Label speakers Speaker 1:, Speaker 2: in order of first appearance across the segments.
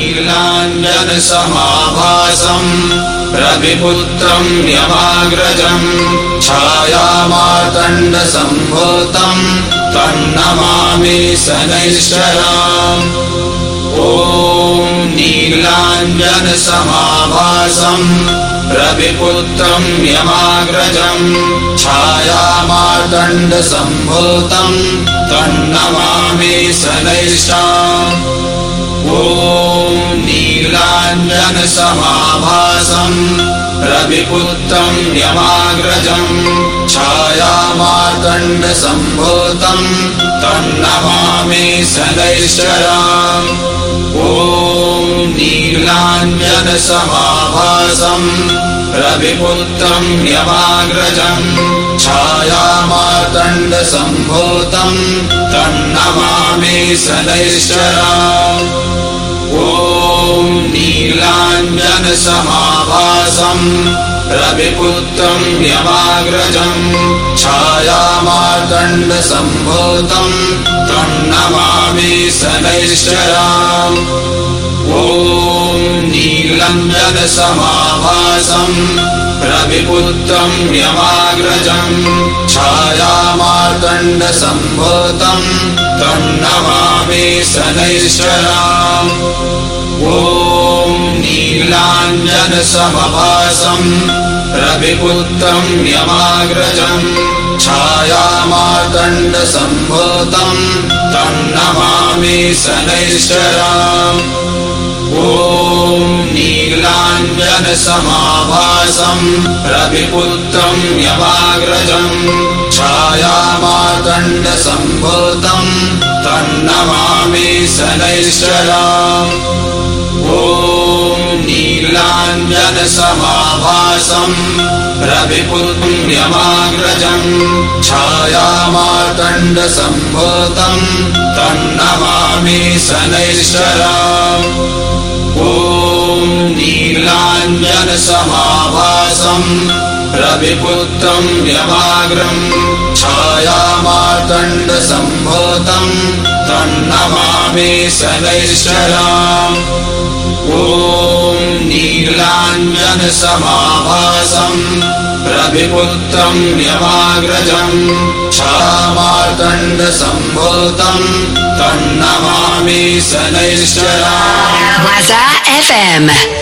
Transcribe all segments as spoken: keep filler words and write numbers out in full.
Speaker 1: नीलाञ्जनसमाभासम् रविपुत्रम् यमाग्रजम् छायामार्तण्डसम्भूतम् तन्नमामि शनैश्चराम्। ॐ नीलाञ्जनसमाभासम् रविपुत्रम् यमाग्रजम् छायामार्तण्डसम्भूतम् तन्नमामि शनैश्चराम्। ॐ नीलाञ्जनसमाभासम् रविपुत्रम् यमाग्रजम् छायामार्तण्डसम्भूतम् तन्नमामि शनैश्चराम्। ॐ नीलाञ्जनसमाभासम् रविपुत्रम् यमाग्रजम् छायामार्तण्डसम्भूतम् तन्नमामि शनैश्चराम्। ॐ नीलाञ्जनसमाभासम् रविपुत्रम् यमाग्रजम् छायामार्तण्डसम्भूतम् तन्नमामि शनैश्चराम्। ॐ नीलाञ्जनसमाभासम् रविपुत्रम् यमाग्रजम् छायामार्तण्डसम्भूतम् तन्नमामि शनैश्चराम्। ॐ नीलाञ्जनसमाभासम् रविपुत्रम् यमाग्रजम् छायामार्तण्डसम्भूतम् तन्नमामि शनैश्चराम्। ॐ नीलाञ्जनसमाभासम् रविपुत्रम् यमाग्रजम् छायामार्तण्डसम्भूतम् तन्नमामि शनैश्चराम्। ॐ नीलाञ्जनसमाभासम् रविपुत्रम् यमाग्रजम् छायामार्तण्डसम्भूतम् तन्नमामि शनैश्चराम्। ॐ नीलाञ्जनसमाभासम् रविपुत्रम् यमाग्रजम् छायामार्तण्डसम्भूतम् तन्नमामि शनैश्चराम्। ॐ नीलाञ्जनसमाभासम् रविपुत्रम् यमाग्रजम् छायामार्तण्डसम्भूतम् तन्नमामि शनैश्चराम्।
Speaker 2: Waza F M।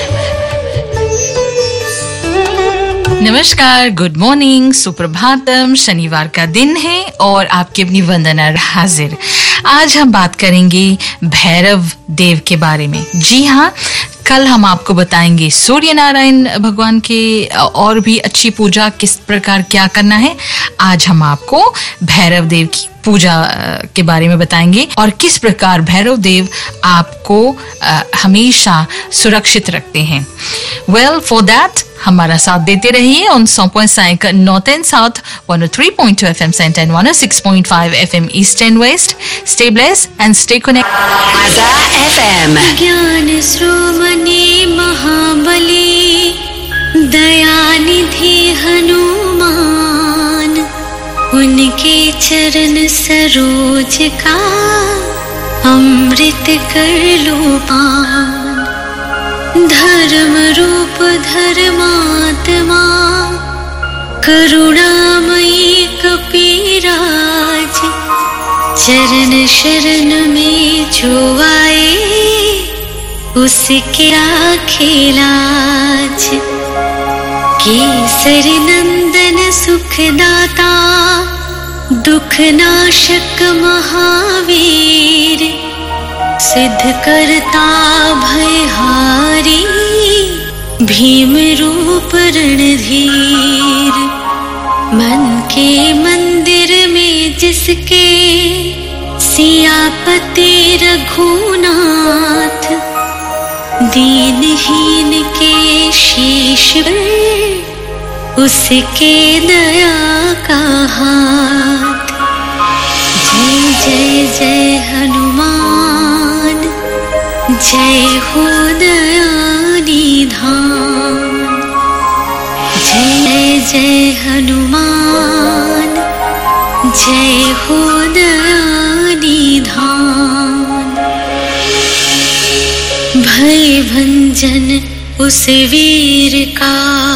Speaker 3: नमस्कार, गुड मॉर्निंग, सुप्रभातम। शनिवार का दिन है और आपकी अपनी वंदना हाजिर। आज हम बात करेंगे भैरव देव के बारे में। जी हाँ, कल हम आपको बताएंगे सूर्य नारायण भगवान के और भी अच्छी पूजा किस प्रकार क्या करना है। आज हम आपको भैरव देव की पूजा के बारे में बताएंगे और किस प्रकार भैरव देव आपको हमेशा सुरक्षित रखते हैं। वेल, फॉर दैट हमारा साथ देते रहिए ऑन सौ पॉइंट सात north and south, one oh three point two F M Center and one oh six point five F M East and West. Stay blessed and stay connected.
Speaker 2: Waza F M।
Speaker 4: ज्ञान श्रोमणि महाबली दयानिधि हनुमान, उनके चरण सरोज का अमृत कर लो पान। धर्म रूप धर्मात्मा करुणामयी कपीराज, चरण शरण में जो आए उसके राखे लाज। केसरी नंदन सुखदाता दुख नाशक महावीर, सिद्ध करता भयहारी भीम रूप रणधीर। मन के मंदिर में जिसके सियापति रघुनाथ, दीनहीन के शीश पर उसके दया का हाथ। जय जय जय हनुमान, जय हो दयानिधान। जय जय हनुमान, जय हो दयानिधान। भय भंजन उस वीर का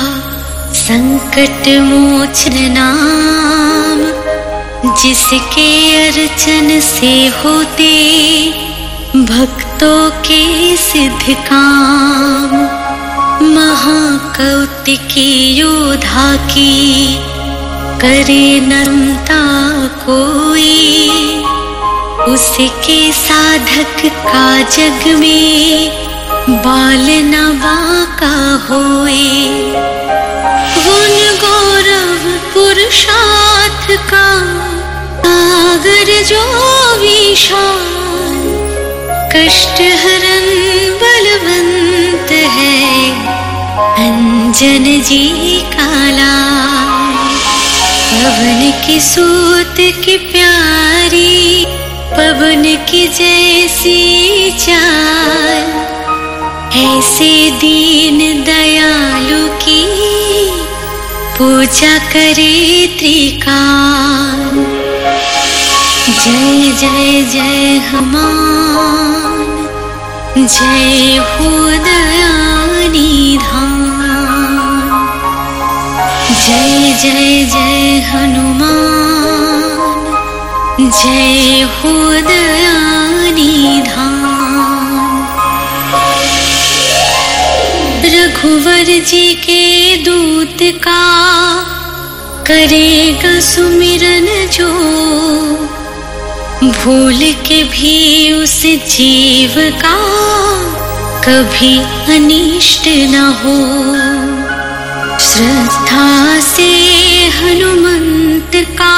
Speaker 4: संकट मोचन नाम, जिसके अर्चन से होते भक्तों के सिद्ध काम। महाकौतिकी योद्धा की करे नमता कोई, उसके साधक का जग में बाल न बाका होए। गुण गौरव पुरुषार्थ का सागर जो विशाल, कष्ट हरन बलवंत है अंजन जी का लाल। पवन की सूत की प्यारी, पवन की जैसी चाल, ऐसे दीन दयालु की पूजा करे त्रिकाल। जय जय जय हनुमान, जय हो दयानिधान। जय जय जय हनुमान, जय हो दयानिधान। रघुवर जी के दूत का करेगा सुमिरन जो, भूल के भी उस जीव का कभी अनिष्ट न हो। श्रद्धा से हनुमंत का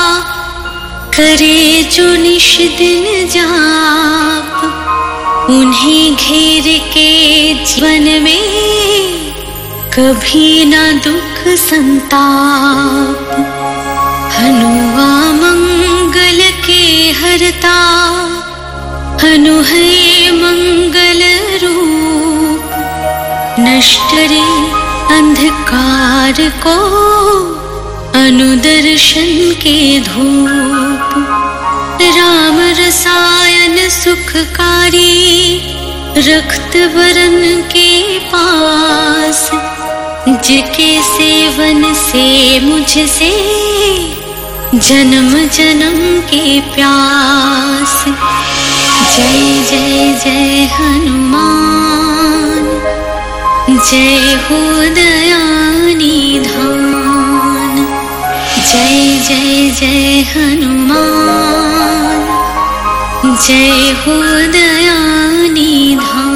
Speaker 4: करे जो निश दिन जाप, उन्हें घेर के जीवन में कभी ना दुख संताप। हनुआ मंगल के हरता, हनु है मंगल रूप, नष्ट रे अंधकार को अनुदर्शन के धूप। राम रसायन सुखकारी, रक्त वरन के पास, जिके सेवन से मुझसे जन्म जन्म के प्यास। जय जय जय हनुमान, जय हो दयानिधान। जय जय जय हनुमान, जय हो दयानिधान।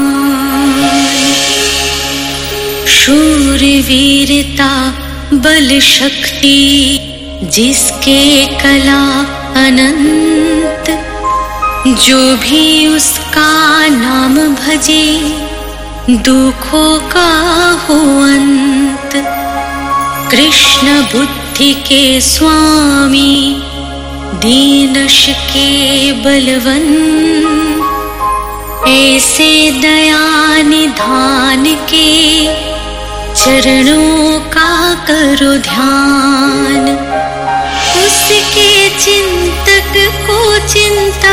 Speaker 4: शूरवीरता बल शक्ति, जिसके कला अनंत, जो भी उसका नाम भजे दुखों का हो अंत। कृष्ण बुद्धि के स्वामी, दीनश के बलवंत, ऐसे दया निधान के चरणों का करो ध्यान। उसके चिंतक को चिंता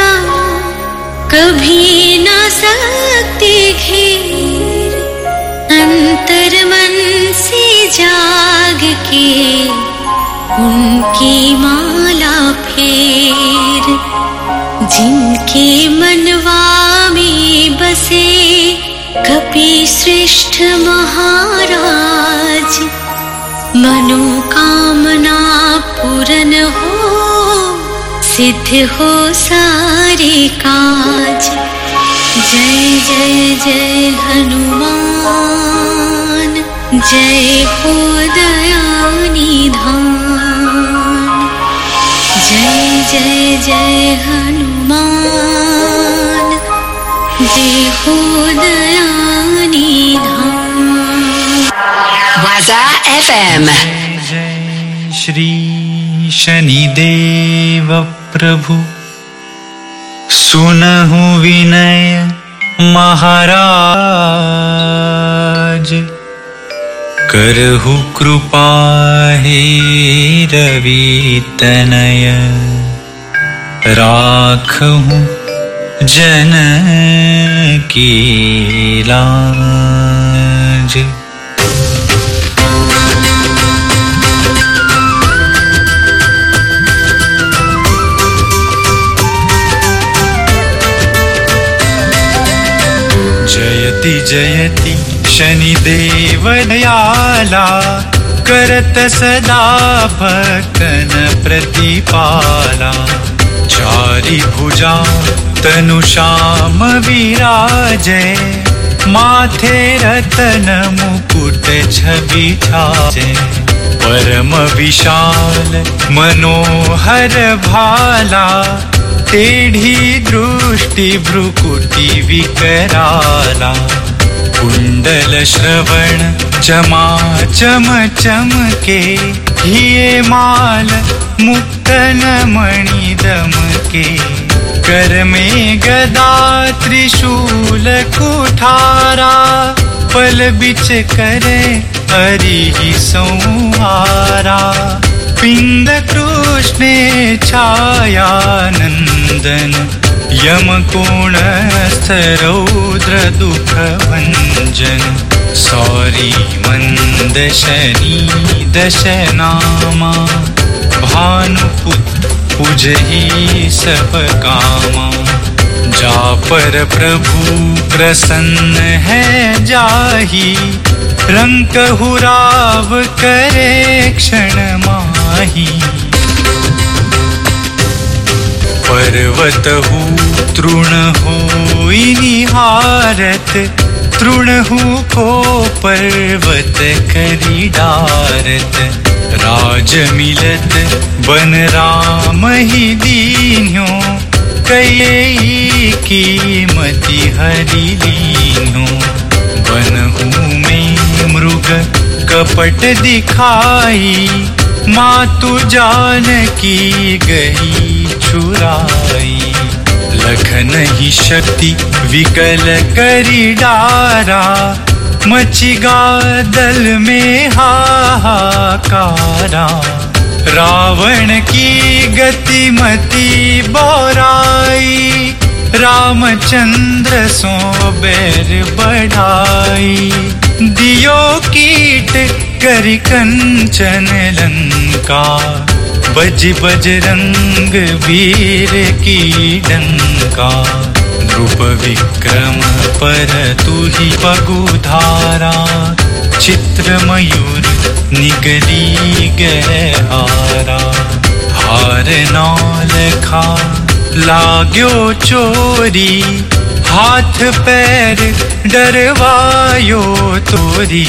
Speaker 4: कभी ना सकती घेर, अंतर मन से जाग के उनकी माला फेर। जिनके मनवा में बसे कपि श्रेष्ठ महाराज, मनोकामना पूर्ण हो, सिद्ध हो सारे काज। जय जय जय हनुमान, जय हो दयानिधान। जय जय जय हनुमान, जय हो दयानिधान।
Speaker 2: Waza F M।
Speaker 5: जय श्री शनिदेव प्रभु, सुनहु विनय महाराज, करहु कृपा हे रवि तनय, राखहु जनकी लाज। जयति जयति शनिदेव दयाला, करत सदा भक्तन प्रतिपाला। चारि भुजा तनु श्याम विराजे, माथे रतन मुकुट छवि छाजे। परम विशाल मनोहर भाला, टेढ़ी दृष्टि भ्रुकुटी विकराला। कुंडल श्रवण चमा चम चमके, हिये माल मुक्तन मणि दमके। कर में गदा त्रिशूल कुठारा, पल बिच करे हरि संहारा। पिंड कृष्णे छाया नंदन, यम कोण रौद्र दुख भंजन। सौरी मंद शनि दशनामा, भानुपुत पुजहि सब कामा। जा पर प्रभु प्रसन्न है जाहि, रंकहु राव करे क्षण माही। पर्वतहु तृण होई निहारत, तृणहु को पर्वत करी डारत। राज मिलत बन राम ही दीन्यो, कई कीमती हरि लीन्यो। बनहु में मृग कपट दिखाई, मातु जानकी गई छुराई। लखन ही शक्ति विकल करी डारा, मचिगा दल में हाहाकारा। रावण की गति मति बोराई, रामचंद्र सो बैर बढ़ाई। दियो कीट करि कंचन लंका, बज बजरंग वीर की डंका। नृप विक्रम पर तुहि पगुधारा, चित्र मयूर निगली गए हारा। हार नौ लखा लाग्यो चोरी, हाथ पैर डरवायो तोरी।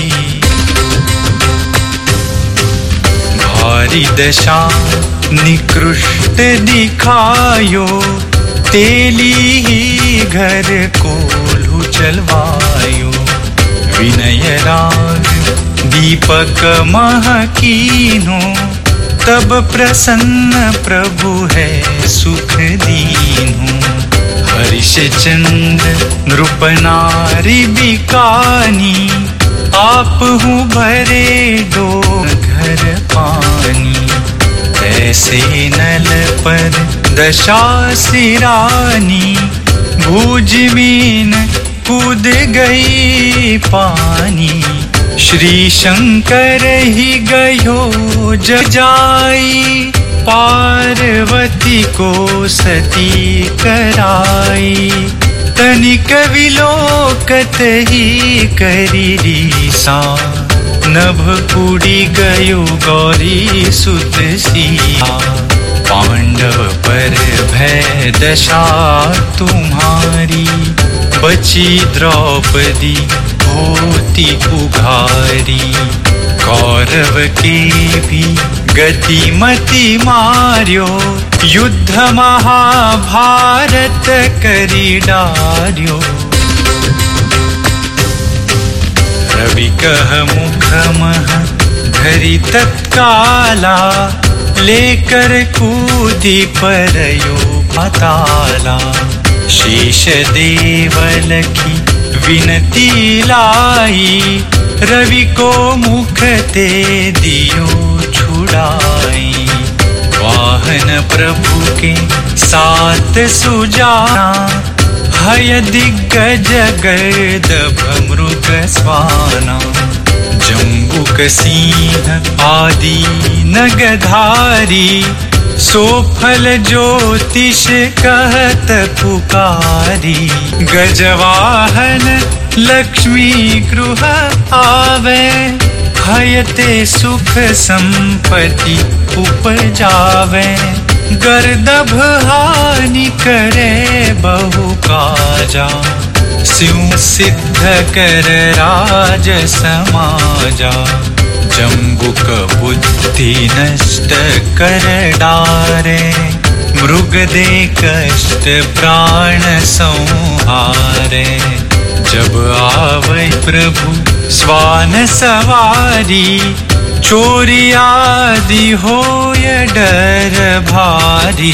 Speaker 5: भारी दशा निकृष्ट दिखायो, तेली ही घर कोल्हू चलवायो। विनय राग दीपक महकीनो, तब प्रसन्न प्रभु है सुख दीनु। हरिश्चंद्र नृपनारी बिकानी, आप हूँ भरे दो घर पानी। ऐसे नल पर दशा सिरानी, भूज मीन कूद गई पानी। श्री शंकर ही गयो जजाई, पार्वती को सती कराई। तनिक विलोकत ही करी रीसा, नभ कुड़ी गयो गौरी सुत सिया। पांडव पर भय दशा तुम्हारी, बची द्रौपदी होती उघारी। कौरव के भी गति मति मार्यो, युद्ध महाभारत करी डार्यो। रवि कह मुख मह धरि तत्काला, लेकर कूदी परयो पाताला। शेष देवल की विनती लाई, रवि को मुख ते दियो छुड़ाई। वाहन प्रभु के साथ सुजाना, भय दिग्गज गर्दभ मृग स्वाना जम्बुक सिंह आदि नगधारी सोफल ज्योतिष कहत पुकारी गजवाहन लक्ष्मी गृह आवे हयते सुख संपत्ति उपजावे गर्दभ हानि करे बहु काजा सिंह सिद्ध कर राज समाजा जम्बुक बुद्धि नष्ट कर डारे मृग दे कष्ट प्राण संहारे जब आवे प्रभु स्वान सवारी चोरी आदि होय डर भारी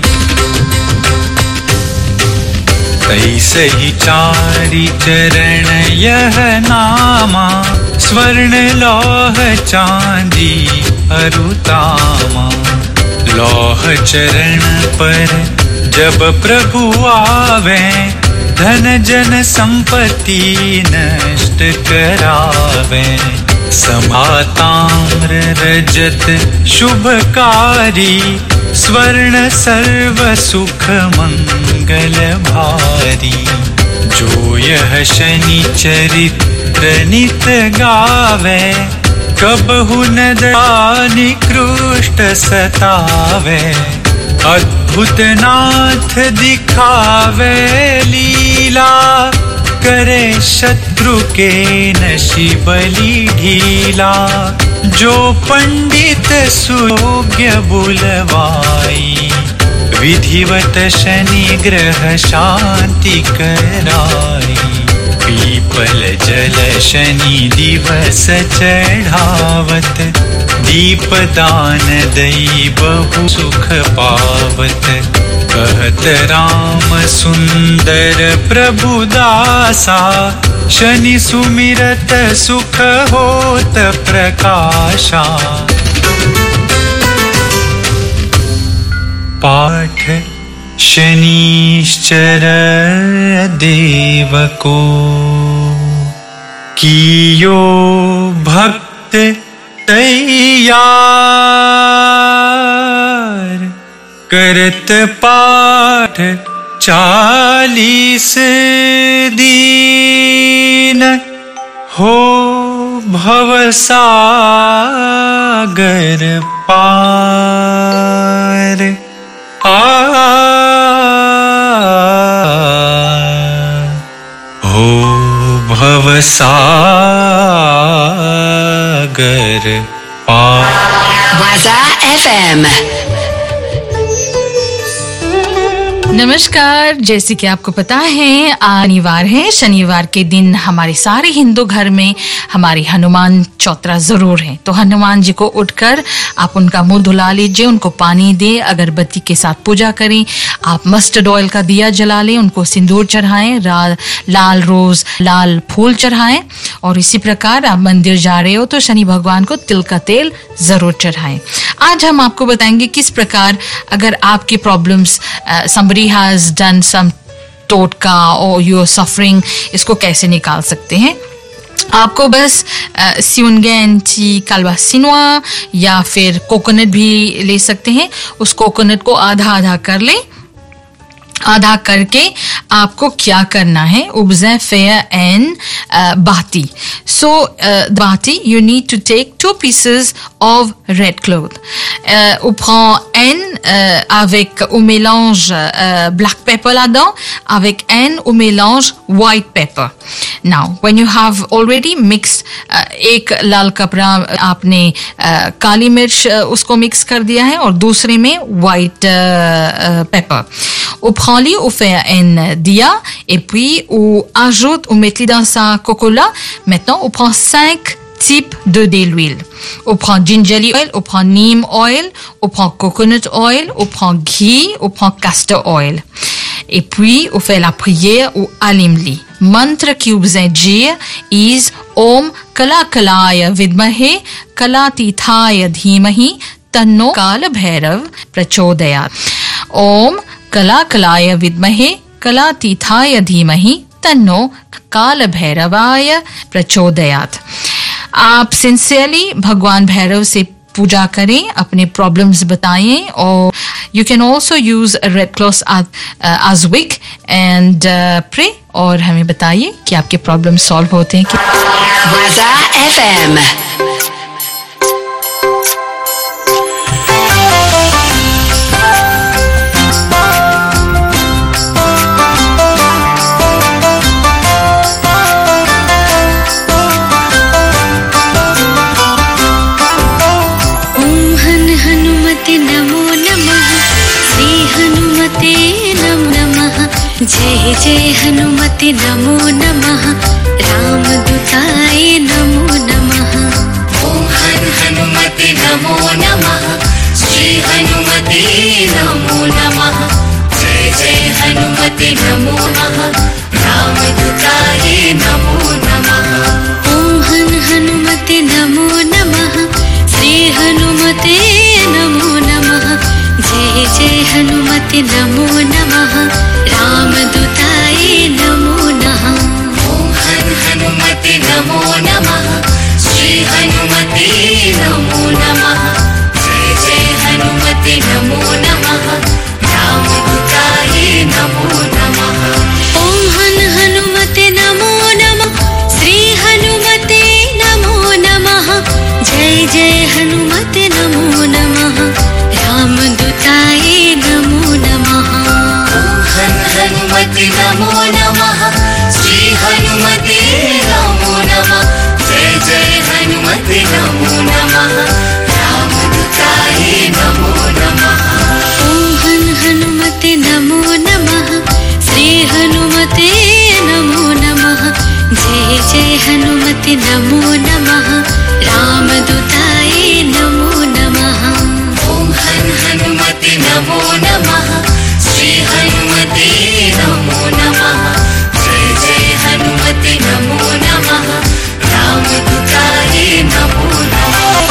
Speaker 5: तैसे ही चारि चरण यह नामा स्वर्ण लौह चांदी अरुतामा लौह चरण पर जब प्रभु आवे धन जन संपत्ति नष्ट करावे समाताम्र रजत शुभकारी स्वर्ण सर्व सुख मंगल भारी जो यह शनि चरित्र नित गावे कबहु न निकृष्ट सतावे अद्भुत नाथ दिखावे लीला करे शत्रु के नशि बलि ढीला जो पंडित सुयोग्य बुलवाई विधिवत शनि ग्रह शांति कराई पीपल जल शनि दिवस चढ़ावत दीपदान दई बहु सुख पावत कहत राम सुंदर प्रभु दासा शनि सुमिरत सुख होत प्रकाशा पाठ शनिश्चर देव को कियो भक्त तैयार करत पाठ चालीस दीन हो भवसागर पार आ हो भवसागर पार
Speaker 2: Waza F M।
Speaker 3: नमस्कार, जैसे कि आपको पता है आज शनिवार है। शनिवार के दिन हमारे सारे हिंदू घर में हमारी हनुमान चौतरा जरूर है। तो हनुमान जी को उठकर आप उनका मुंह धुला लीजिए, उनको पानी दे, अगरबत्ती के साथ पूजा करें। आप मस्टर्ड ऑयल का दिया जला लें, उनको सिंदूर चढ़ाएं, लाल रोज लाल फूल चढ़ाएं। और इसी प्रकार आप मंदिर जा रहे हो तो शनि भगवान को तिल का तेल जरूर चढ़ाएं। आज हम आपको बताएंगे किस प्रकार अगर आपकी problems somebody has done some टोटका or you are suffering, इसको कैसे निकाल सकते हैं। आपको बस सिउनगेंटी कालवा सिनवा या फिर कोकोनट भी ले सकते हैं। उस कोकोनट को आधा आधा कर लें। आधा करके आपको क्या करना है, ubze fair and uh, bahti. So uh, bahti, you need to take two pieces of red cloth. Uh, on prend un uh, avec on mélange uh, black pepper là-dedans, avec un on mélange white pepper. Now, when you have already mixed, uh, एक लाल कपड़ा आपने uh, काली मिर्च uh, उसको mix कर दिया है और दूसरे में white uh, uh, pepper. On prend lui, on fait un dia et puis on ajoute, on met dans sa coca-cola. Maintenant, on prend cinq types de d'huile. On prend ginger oil, on prend neem oil, on prend coconut oil, on prend ghee, on prend castor oil. Et puis, on fait la prière ou alimli. Mantra qui vous dire is Om Kala Kalaya Vidmahe Kalatithaya Dhimahi Tanno Kala Bhairav Prachodayat. Om कला कलाय विद्महे कलातीताय धीमहि तन्नो काल भैरवाय प्रचोदयात्। आप sincerely भगवान भैरव से पूजा करें, अपने प्रॉब्लम्स बताएं और you can also use red cloth as wick and pray और हमें बताइए कि आपके प्रॉब्लम सॉल्व होते हैं कि
Speaker 2: Waza F M.
Speaker 4: जय जय हनुमते नमो नमः, रामदूताय नमो नमः।
Speaker 6: ओम हर हनुमते नमो नमः, श्री हनुमते नमो नमः। जय जय हनुमते नमो नमः, रामदूताय नमो नमः।
Speaker 4: ओम हर हनुमते नमो नमः, श्री हनुमते नमो नमः। जय जय हनुमते नमो नमः, रामदूताय नमो नमः।
Speaker 6: ओम हर हनुमते नमो नमः, श्री हनुमते नमो नमः। जय जय हनुमते नमो नमः, रामदूताय नमो नमः।
Speaker 4: ओम हर हनुमते नमो नमः, श्री हनुमते नमो नमः। जय जय हनुमते नमो नमः, रामदूताय नमो नमः।
Speaker 6: हनुमते नमो नमः, श्री हनुमते नमो नमः। जय जय हनुमते नमो नमः, रामदूताय नमो नमः।
Speaker 4: ओम हर हनुमते नमो नमः, श्री हनुमते नमो नमः। जय जय हनुमते नमो नमः, रामदूताय नमो नमः।
Speaker 6: ओम हर हनुमते नमो नमः, श्री हनुमते नमो नमः। जय जय हनुमते नमो नमः, रामदूताय नमो नमः।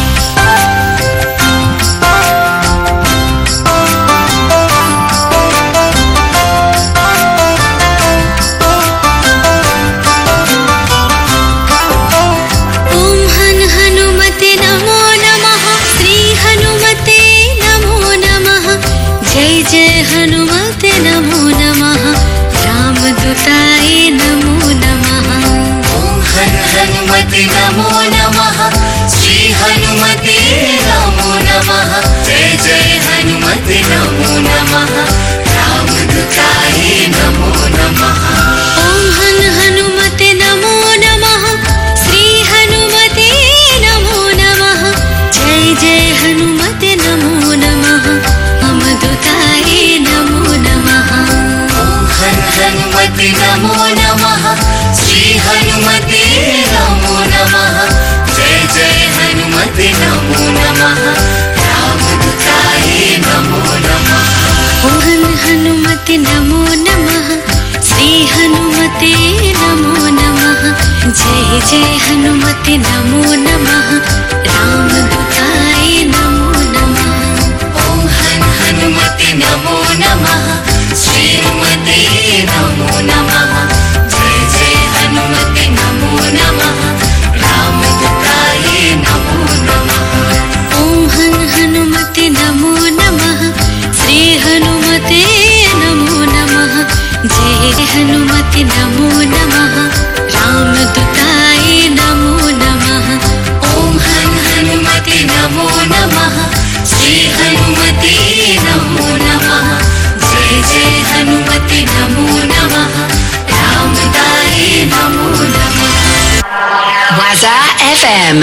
Speaker 4: ओम हर हनुमते नमो नमः, श्री हनुमते नमो नमः। जय जय हनुमते नमो नमः, रामदूताय नमो नमः।
Speaker 6: ओम हर हनुमते नमो नमः, श्री हनुमते नमो नमः। जय जय हनुमते नमो नमः, रामदूताय नमो नमः।
Speaker 4: ओम हर हनुमते नमो नमः, श्री हनुमते नमो नमः। जय जय हनुमते नमो नमः, रामदूताय नमो नमः।
Speaker 6: ओम हर हनुमते नमो नमः, श्री हनुमते नमो नमः। जय जय हनुमते नमो नमः, रामदूताय नमो नमः।
Speaker 4: ओम हर हनुमते नमो नमः, श्री हनुमते नमो नमः। जय जय हनुमते नमो नमः, रामदूताय नमो नमः।
Speaker 6: ओम हर हनुमते नमो नमः, श्री हनुमते नमो नमः। जय जय हनुमते नमो नमः, रामदूताय नमो नमः।
Speaker 4: ओम हर हनुमते नमो नमः, श्री हनुमते नमो नमः। जय हनुमते नमो नमः, रामदूताय नमो नमः।
Speaker 6: ओम हर हनुमते नमो नमः, श्री हनुमते नमो नमः। जय जय हनुमते नमो नमः, रामदूताय नमो नमः।
Speaker 2: Waza F M.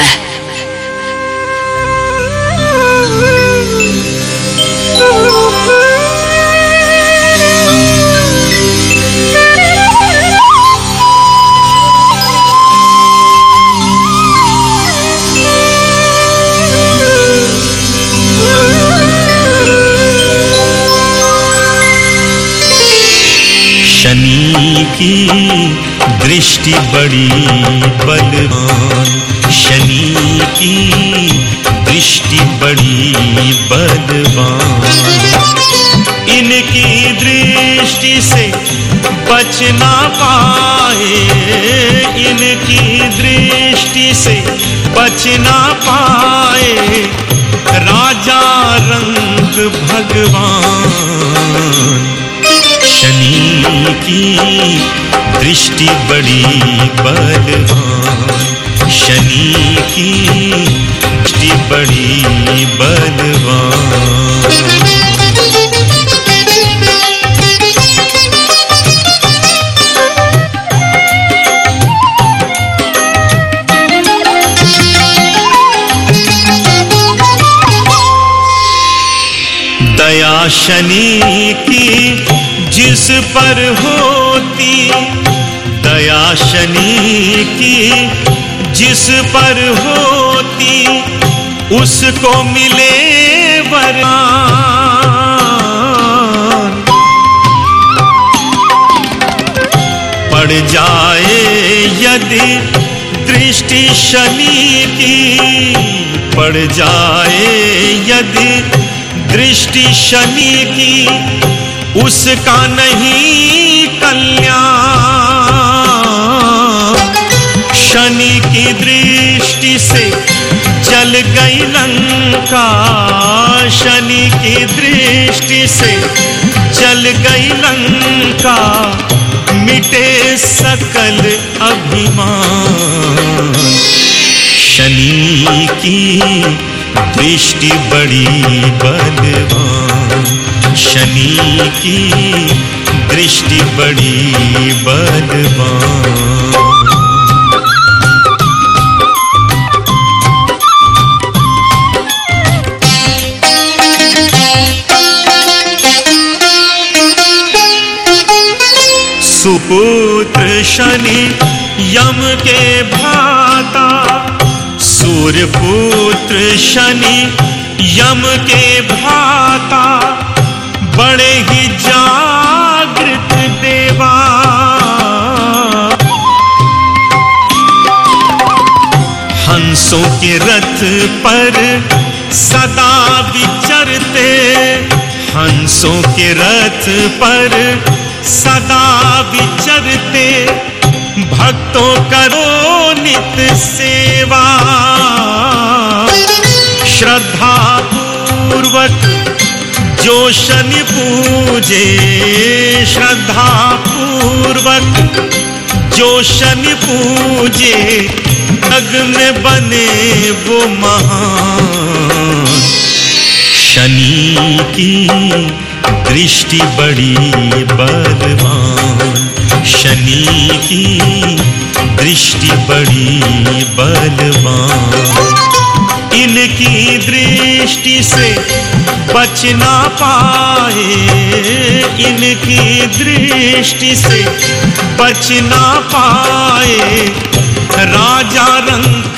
Speaker 5: शनि की दृष्टि बड़ी बलवान, शनि की दृष्टि बड़ी बलवान। इनकी दृष्टि से बच ना पाए, इनकी दृष्टि से बच ना पाए राजा रंग भगवान। शनि की दृष्टि बड़ी बलवान, शनि की दृष्टि बड़ी बलवान। दया शनि की जिस पर होती, दया शनि की जिस पर होती, उसको मिले वरदान। पड़ जाए यदि दृष्टि शनि की, पड़ जाए यदि दृष्टि शनि की, उसका नहीं कल्याण। शनि की दृष्टि से जल गई लंका, शनि की दृष्टि से जल गई लंका, मिटे सकल अभिमान। शनि की दृष्टि बड़ी बलवान, शनि की दृष्टि बड़ी बलवान। सुपुत्र शनि यम के भ्राता, सूर्यपुत्र शनि यम के भ्राता, बड़े ही जागृत देवा। हंसों के रथ पर सदा विचरते, हंसों के रथ पर सदा विचरते, भक्तों करो नित सेवा। श्रद्धा पूर्वक जो शनि पूजे, श्रद्धा पूर्वक जो शनि पूजे, जग में बने वो महान। शनि की दृष्टि बड़ी बलवान, शनि की दृष्टि बड़ी बलवान। इनकी दृष्टि से बच ना पाए, इनकी दृष्टि से बच ना पाए राजा रंक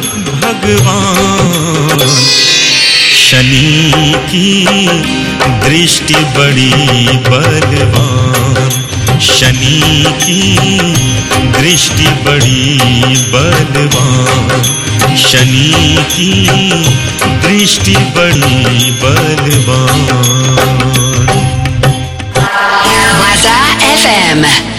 Speaker 5: भगवान। शनि की दृष्टि बड़ी बलवान, शनि की दृष्टि बड़ी बलवान, शनि की दृष्टि बड़ी बलवान।
Speaker 2: Waza F M.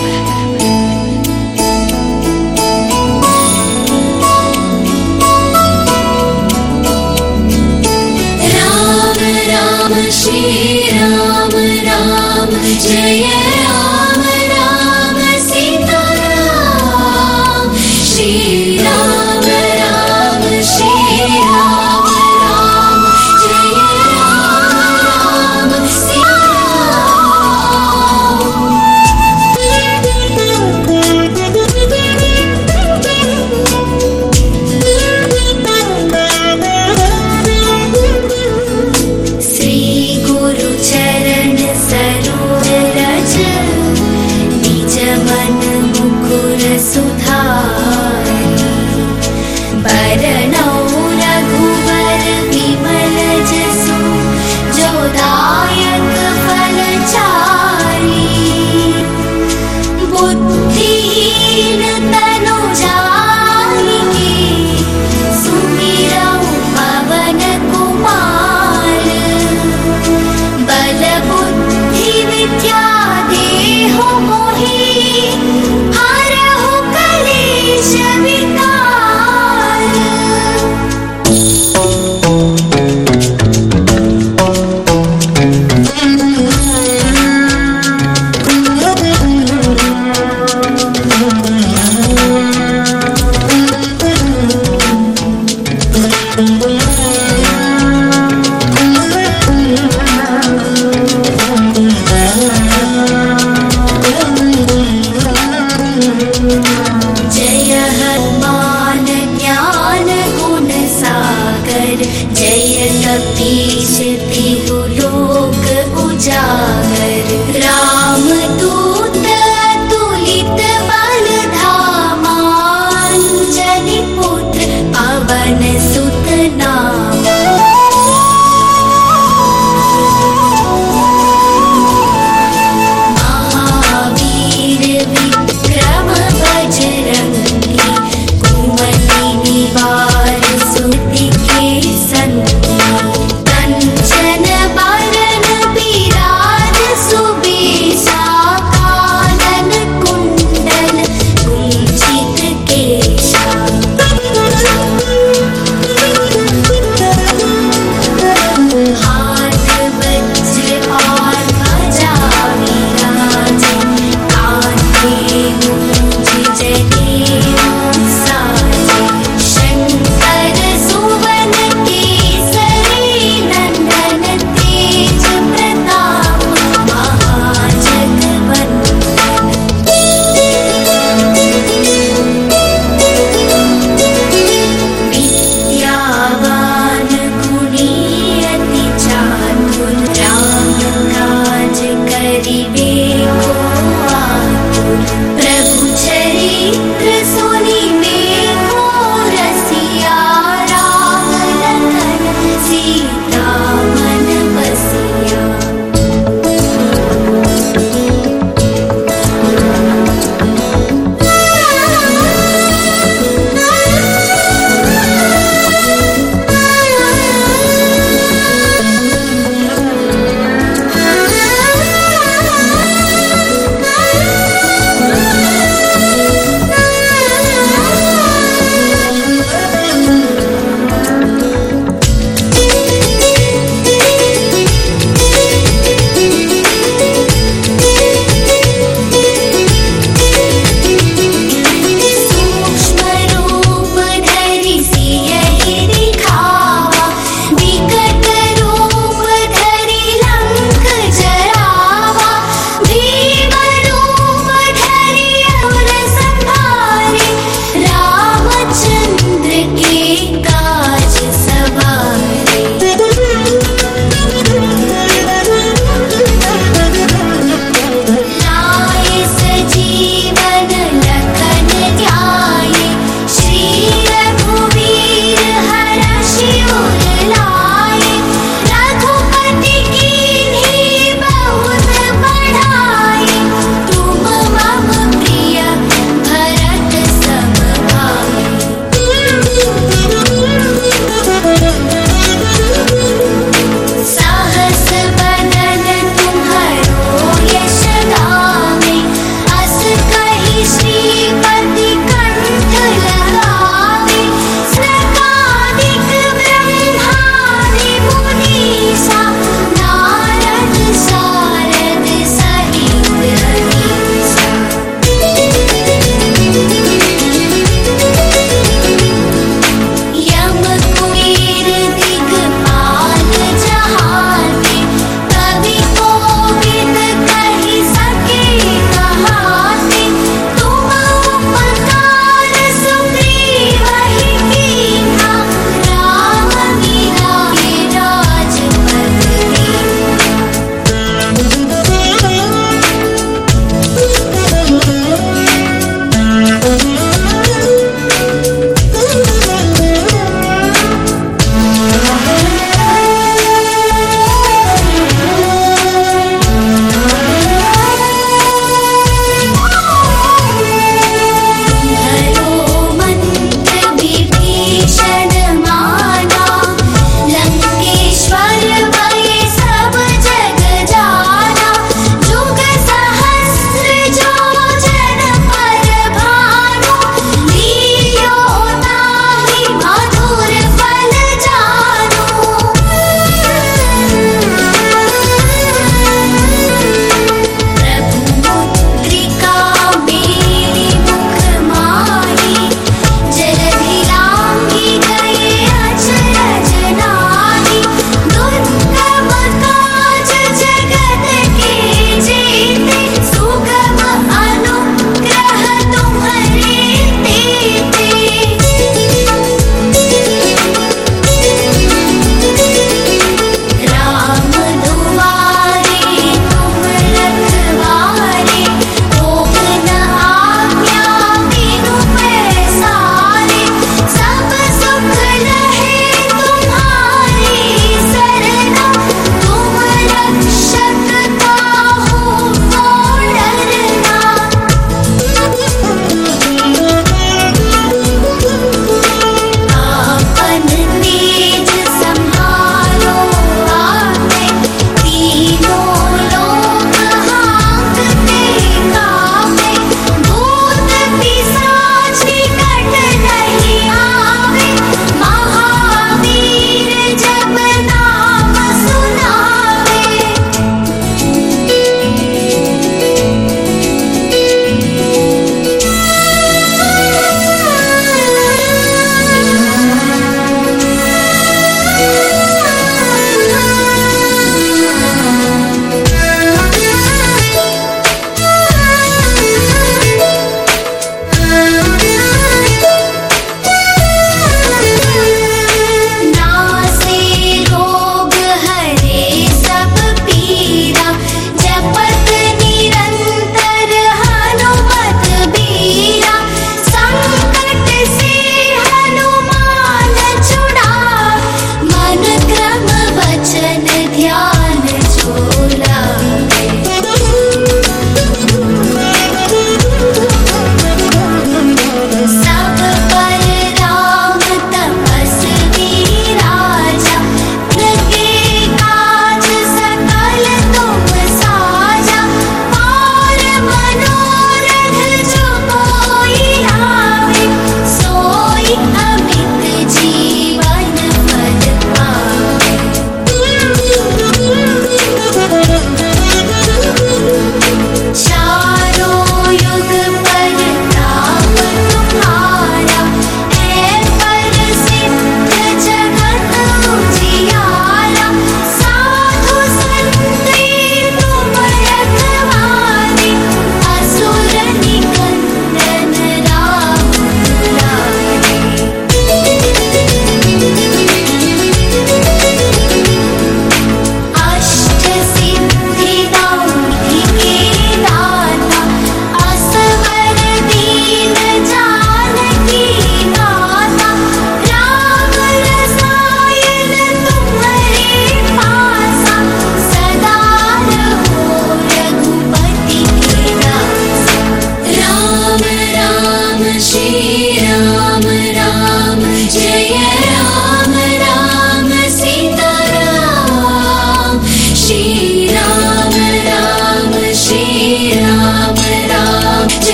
Speaker 4: Shri Ram Ram Jaya Ram Ram Sita Ram, Shri Ram Ram Shri Ram Ram Jaya Ram Ram Sita Sri Guru Charan Saroj Raj तपीसते हो लोक उजागर रामदूत तुलित बल धामा अंजनी पुत्र पवन सुत नामा महावीर विक्रम बजरंगी कुमति निवार सुति के संगी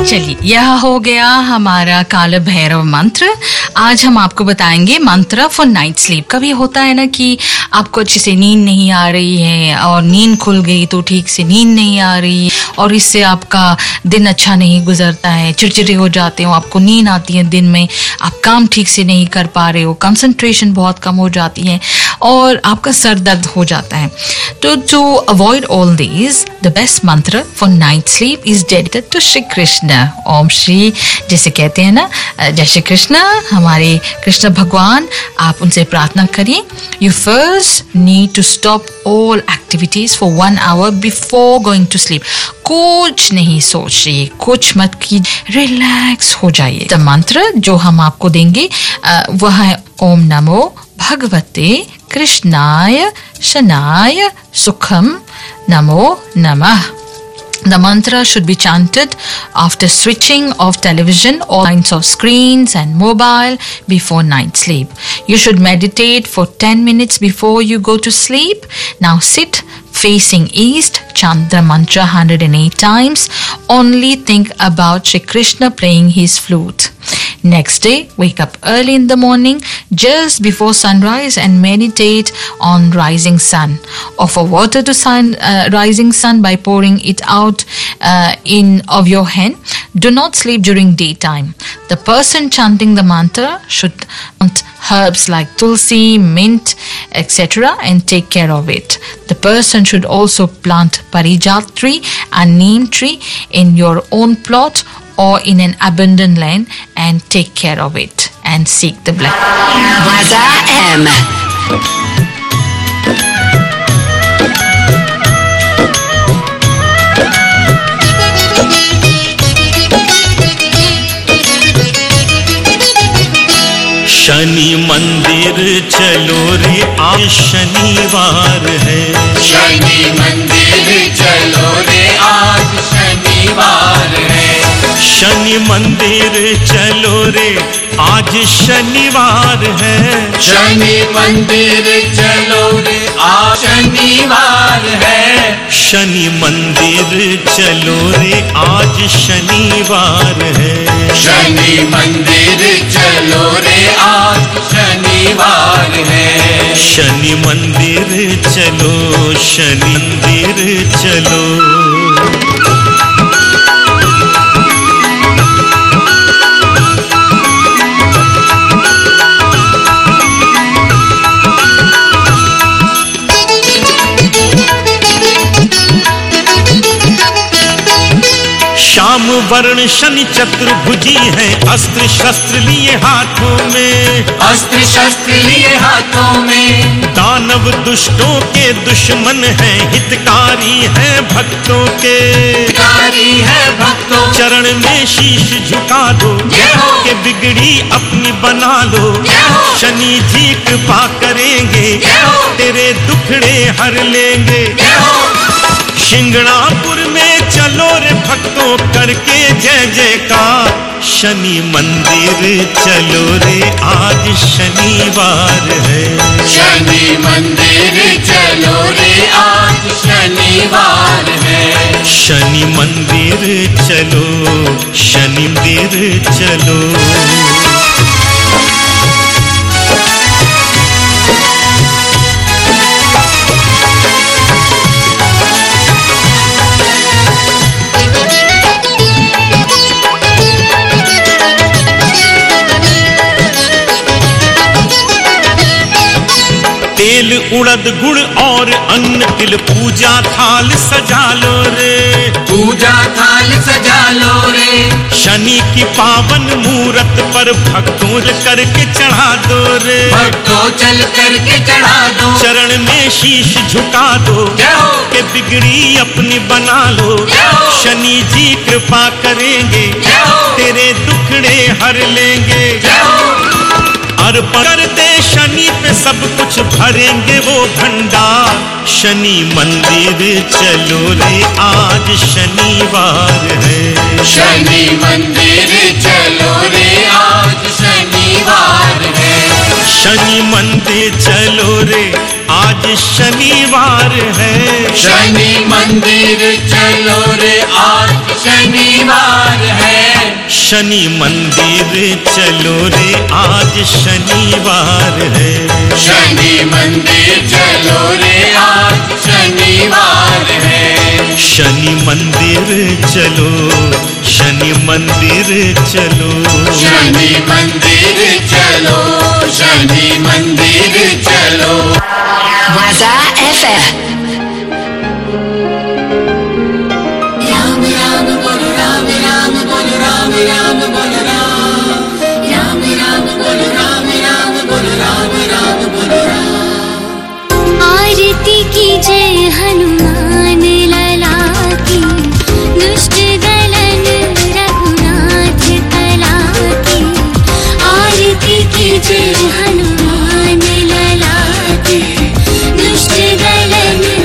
Speaker 3: चलिए, यह हो गया हमारा काल भैरव मंत्र। आज हम आपको बताएंगे मंत्र फॉर नाइट स्लीप। कभी होता है ना कि आपको अच्छे से नींद नहीं आ रही है और नींद खुल गई तो ठीक से नींद नहीं आ रही और इससे आपका दिन अच्छा नहीं गुजरता है, चिड़चिड़े हो जाते हो, आपको नींद आती है दिन में, आप काम ठीक से नहीं कर पा रहे हो, कंसंट्रेशन बहुत कम हो जाती है और आपका सर दर्द हो जाता है। तो to avoid all these, the best mantra for night sleep is dedicated to Shri Krishna. Om Shri, जैसे कहते हैं ना, जय श्री कृष्ण, हमारे कृष्ण भगवान, आप उनसे प्रार्थना करिए। You first need to stop all activities for one hour before going to sleep. कुछ नहीं सोचिए, कुछ मत कीजिए, रिलैक्स हो जाइए। द मंत्र जो हम आपको देंगे वह है ओम नमो भगवते कृष्णाय शनाय सुखम नमो नमः। The mantra should be chanted after switching off television, all kinds of screens and mobile before night sleep. You should meditate for ten minutes before you go to sleep. Now sit facing east, chant the mantra one hundred eight times. Only think about Shri Krishna playing his flute. Next day, wake up early in the morning just before sunrise and meditate on rising sun. Offer water to sun, uh, rising sun by pouring it out uh, in of your hand. Do not sleep during daytime. The person chanting the mantra should plant herbs like tulsi, mint, et cetera and take care of it. The person should also plant parijat tree and neem tree in your own plot or in an abundant land and take care of it and seek the blessing.
Speaker 2: Waza M.
Speaker 5: Shani मंदिर चलो रे, आज शनिवार है।
Speaker 6: शनि मंदिर चलो रे, आज शनिवार है।
Speaker 5: शनि मंदिर चलो रे, आज शनिवार है।
Speaker 6: शनि मंदिर चलो रे, आज शनिवार है।
Speaker 5: शनि मंदिर चलो रे, आज शनिवार है।
Speaker 6: शनि मंदिर चलो रे, आज शनिवार है।
Speaker 5: शनि मंदिर चलो, शनि मंदिर चलो। श्याम वर्ण शनि चतुर्भुजी है, अस्त्र शस्त्र लिए हाथों में,
Speaker 6: अस्त्र शस्त्र लिए हाथों में।
Speaker 5: दानव दुष्टों के दुश्मन है, हितकारी है भक्तों के,
Speaker 6: हितकारी है भक्तों।
Speaker 5: चरण में शीश झुका दो, के बिगड़ी अपनी बना लो। शनि जी कृपा करेंगे, तेरे दुखड़े हर लेंगे। शिंगणापुर में चलो रे भक्तों, करके जय जयकार। शनि मंदिर चलो रे, आज शनिवार है।
Speaker 6: शनि मंदिर चलो रे, आज शनिवार है।
Speaker 5: शनि मंदिर चलो, शनि मंदिर चलो। तेल उड़द गुड़ और अन्न तिल, पूजा थाल सजा लो रे,
Speaker 6: पूजा थाल सजा लो रे।
Speaker 5: शनि की पावन मूरत पर भक्तों करके चढ़ा दो रे,
Speaker 6: भक्तों चल करके चढ़ा दो।
Speaker 5: चरण में शीश झुका दो, के बिगड़ी अपनी बना लो। शनि जी कृपा करेंगे, तेरे दुखड़े हर लेंगे। अर्पण करते शनि पे सब कुछ भरेंगे वो भंडार। शनि मंदिर चलो रे, आज शनिवार है।
Speaker 6: शनि मंदिर चलो रे, आज शनिवार है।
Speaker 5: शनि मंदिर चलो रे, आज शनिवार है।
Speaker 6: शनि मंदिर चलो रे, आज शनिवार है।
Speaker 5: शनि मंदिर चलो रे आज शनिवार है।
Speaker 6: शनि मंदिर चलो रे आज शनिवार है।
Speaker 5: शनि मंदिर चलो, शनि मंदिर चलो,
Speaker 6: शनि मंदिर चलो, शनि मंदिर चलो।
Speaker 2: Waza F M.
Speaker 6: Ram Ram बोलो राम राम बोलो राम राम बोलो राम राम राम बोलो राम राम बोलो राम राम बोलो राम।
Speaker 4: आरती की जय हनुमान लला की, दुष्ट दलन रघुनाथ कला की। आरती की जय हनुमान लला की, दुष्ट दलन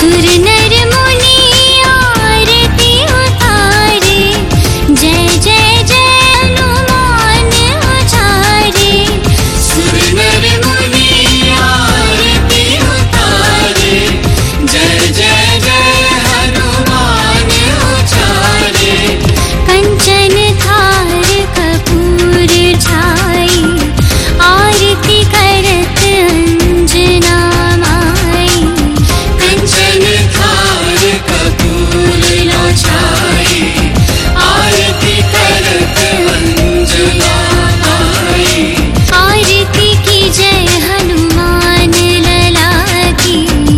Speaker 4: सुर नर मुनि आरती उतारे, जय जय जय हनुमान उचारे।
Speaker 6: सुर नर मुनि आरती उतारे, जय जय जय हनुमान उचारे।
Speaker 4: कंचन थार कपूर छाई, आरती करत अंजना माई।
Speaker 6: कंचन थार कपूर छाई, आरती करत अंजना माई।
Speaker 4: आरती की जय हनुमान लला की।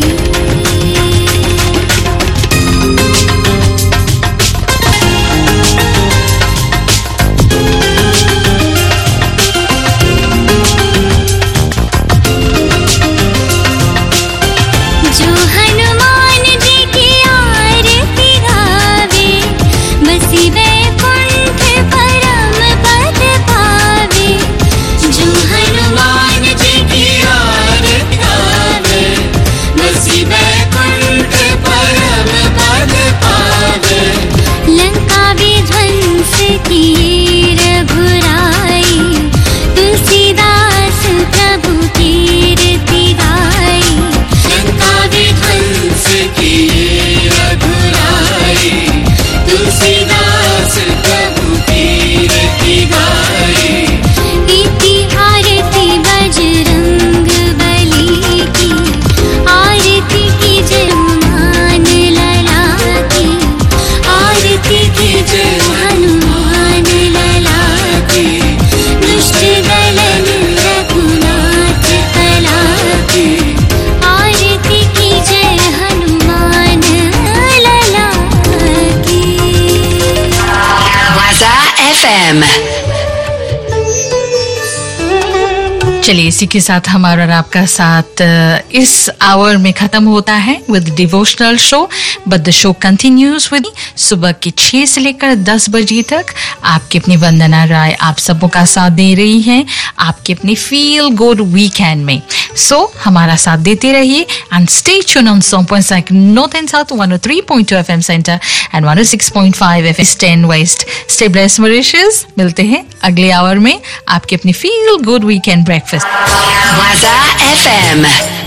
Speaker 4: जो हनुमान जी की आरती गावे, बसी वैकुंठ परम पद पावे।
Speaker 6: जो हनुमान जी की आरती गावे, बसी वैकुंठ परम पद पावे।
Speaker 4: लंका विध्वंस की रघुराई, तुलसीदास प्रभु कीर्ति गाई।
Speaker 6: लंका विध्वंस की रघुराई, तुलसीदास प्रभु कीर्ति गाई।
Speaker 4: इति आरती बजरंग बली की, आरती की जय हनुमान लला की। आरती की जय हनुमान लला की। दुष्ट दलन रघुनाथ कला की। आरती की जय हनुमान लला की।
Speaker 2: Waza F M.
Speaker 3: चलिए इसी के साथ हमारा और आपका साथ अ, इस आवर में खत्म होता है with devotional show, but the show continues with सुबह के छह से लेकर दस बजे तक। आपकी अपनी वंदना राय आप सबों का साथ दे रही हैं आपके अपने फील गुड वीकेंड में। सो so, हमारा साथ देते रहिए and stay tune on song point five north and south, one O three point two FM centre and one O six point five FM ten west. Stay blessed Mauritius. मिलते हैं अगले hour में आपके अपनी feel good weekend breakfast.
Speaker 2: Waza F M.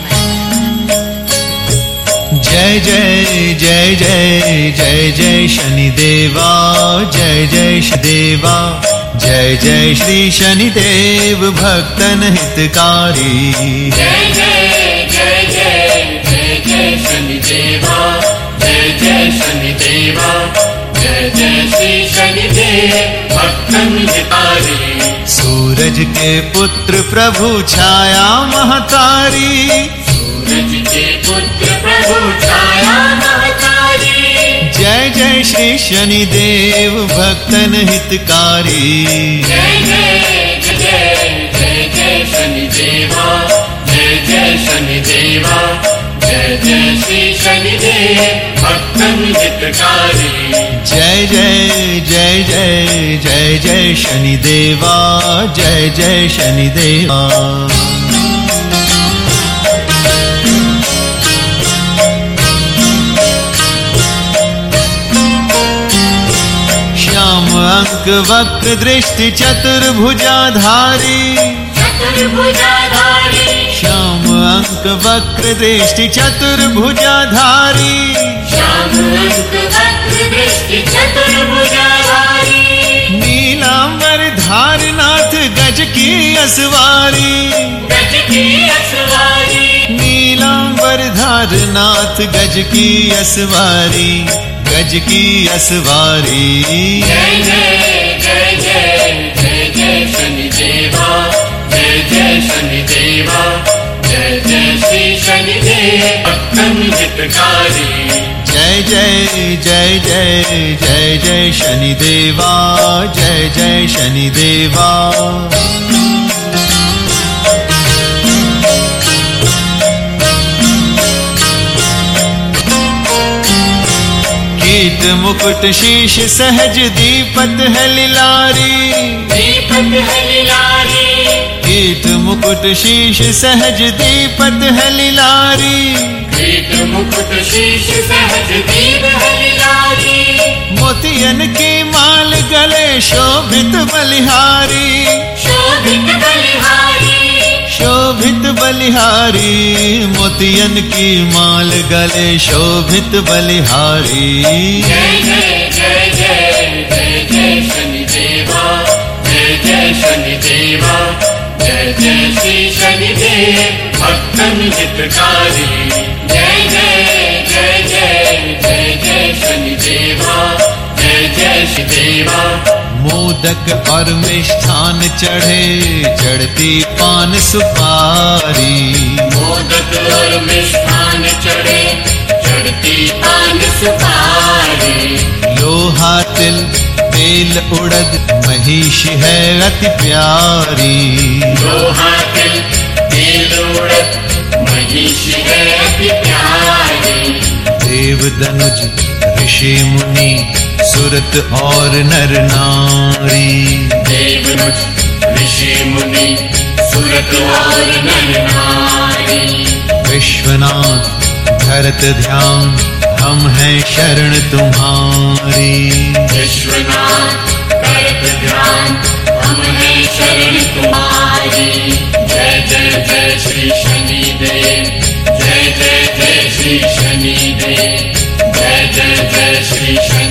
Speaker 7: जय जय जय जय जय जय शनिदेवा, जय जय शनिदेवा, जय जय श्री शनिदेव भक्तन हितकारी।
Speaker 6: जय जय जय जय जय जय शनिदेवा, जय जय शनिदेवा, जय जय श्री शनिदेव भक्तन हितारी।
Speaker 7: सूरज के पुत्र प्रभु छाया महतारी,
Speaker 6: सूरज के पुत्र प्रभु छाया महतारी।
Speaker 7: जय जय श्री शनिदेव भक्तन हितकारी।
Speaker 6: जय जय जय जय जय शनिदेवा, जय जय शनिदेवा, जय जय श्री शनिदेव भक्तन हितकारी।
Speaker 7: जय जय जय जय जय जय शनिदेवा, जय जय शनिदेवा। श्याम अंक वक्र दृष्टि चतुर्भुजाधारी,
Speaker 6: चतुर्भुजाधारी।
Speaker 7: श्याम अंक वक्र दृष्टि चतुर्भुजाधारी।
Speaker 6: श्याम अंक वक्र दृष्टि चतुर्भुजाधारी।
Speaker 7: नीलांबर धारनाथ गज की असवारी,
Speaker 6: गज की असवारी।
Speaker 7: नीलांबर धारनाथ गज की असवारी, गज की असवारी।
Speaker 6: जय जय जय जय जय जय शनिदेवा, जय जय शनिदेवा, जय जय श्री शनिदेव भक्तन हितकारी।
Speaker 7: जय जय जय जय जय जय शनिदेवा, जय जय शनिदेवा। कीट मुकुट शीश सहज दीपत है लिलारी,
Speaker 6: दीपत है लिलारी।
Speaker 7: कीट मुकुट शीश सहज दीपत है लिलारी।
Speaker 6: पीठ मुकुट शीश सहज दीन हरियारी।
Speaker 7: मोतियन की माल गले शोभित बलिहारी,
Speaker 6: शोभित बलिहारी,
Speaker 7: शोभित बलिहारी। मोतियन की माल गले शोभित बलिहारी।
Speaker 6: जय जय जय जय जय जय शनि देवा, जय जय शनि देवा, जय जय श्री शनिदेव भक्तन हितकारी। जय जय जय जय जय जय शनि देवा, जय जय श्री देवा।
Speaker 7: मोदक और मिष्ठान चढ़े चढ़ती पान सुपारी,
Speaker 6: मोदक और मिष्ठान चढ़े चढ़ती पान सुपारी।
Speaker 7: लोहा तिल तेल उड़द महिष है अति प्यारी,
Speaker 6: लोहा तिल तेल उड़द महिष है अति प्यारी।
Speaker 7: देव दनुज ऋषि मुनि सुरत और नर नारी,
Speaker 6: देवनुज ऋषि मुनि सुरत और नर नारी।
Speaker 7: विश्वनाथ धरत ध्यान हम हैं शरण तुम्हारी।
Speaker 6: विश्वनाथ करत ध्यान हम हैं शरण तुम्हारी। जय जय जय श्री शनिदेव, जय जय जय श्री शनिदेव, जय जय जय श्री शनि